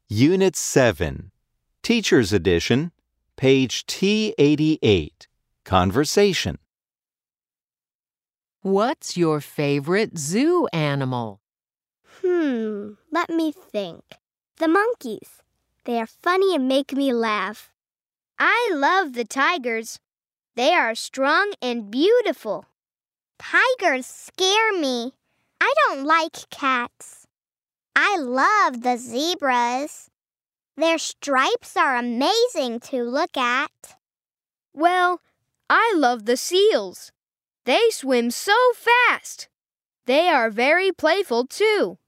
Unit 7, Teacher's Edition, page T88, Conversation. What's your favorite zoo animal? Let me think. The monkeys. They are funny and make me laugh. I love the tigers. They are strong and beautiful. Tigers scare me. I don't like cats. I love the zebras. Their stripes are amazing to look at. Well, I love the seals. They swim so fast. They are very playful too.